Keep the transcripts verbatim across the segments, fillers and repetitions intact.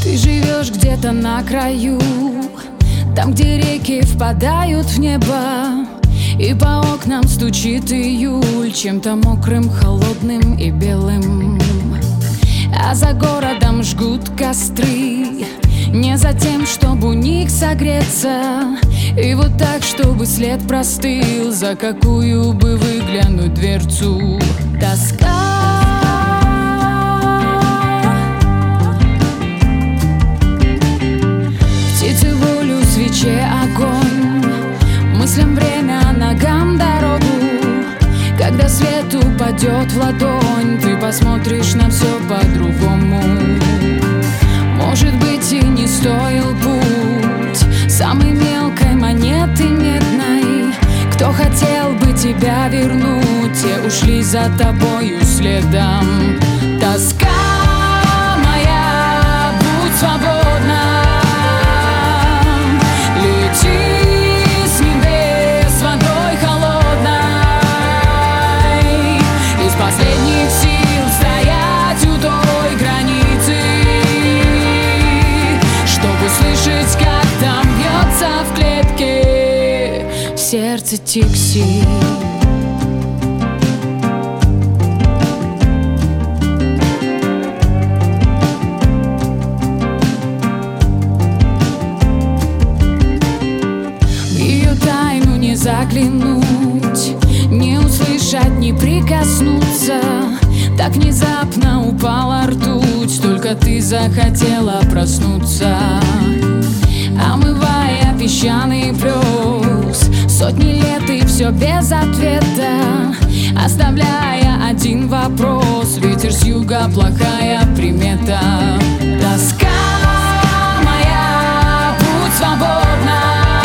Ты живешь где-то на краю, там, где реки впадают в небо, и по окнам стучит июль, чем-то мокрым, холодным и белым. А за городом жгут костры, не за тем, чтобы у них согреться, и вот так, чтобы след простыл, за какую бы выглянуть дверцу. Тоска. Птице волю, свече огонь, мыслям время, ногам дорогу. Когда свет упадет в ладонь, ты посмотришь на все по-другому. Может быть, и не стоил путь самой мелкой монеты медной. Кто хотел бы тебя вернуть, те ушли за тобою следом. Тоска моя, будь свободна, лети с небес водой холодной. Из последних сил стоять у той границы, чтобы слышать, как там бьется в клетке сердце Тикси. Заглянуть, не услышать, не прикоснуться. Так внезапно упала ртуть, только ты захотела проснуться. Омывая песчаный плюс, сотни лет и все без ответа, оставляя один вопрос: ветер с юга, плохая примета. Тоска моя, будь свободна,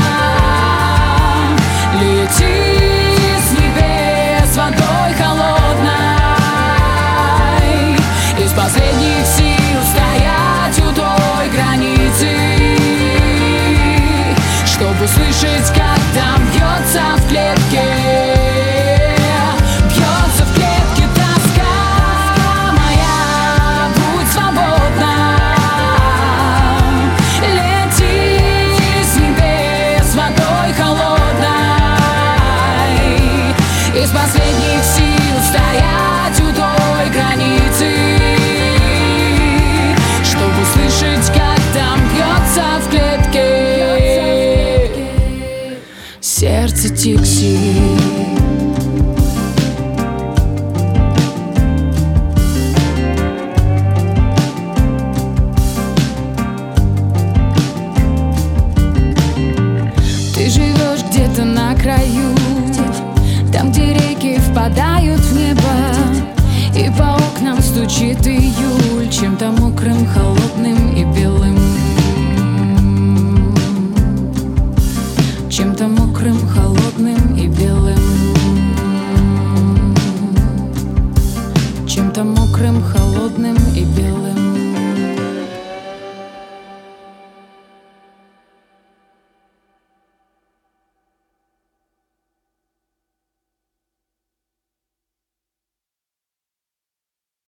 лети с небес водой холодной. Из последних сил стоять у той границы, чтобы слышать, как там бьется в клетке, бьется в клетке тоска моя, будь свободна, лети с небес водой холодной. Из последних сил стоять у той границы, чтобы слышать, как там бьется в клетке сердце Тикси. Ты живешь где-то на краю, там, где реки впадают в небо, и по окнам стучит июль, чем-то мокрым, холодным и белым. Чем-то мокрым, холодным и белым. Чем-то мокрым, холодным и белым.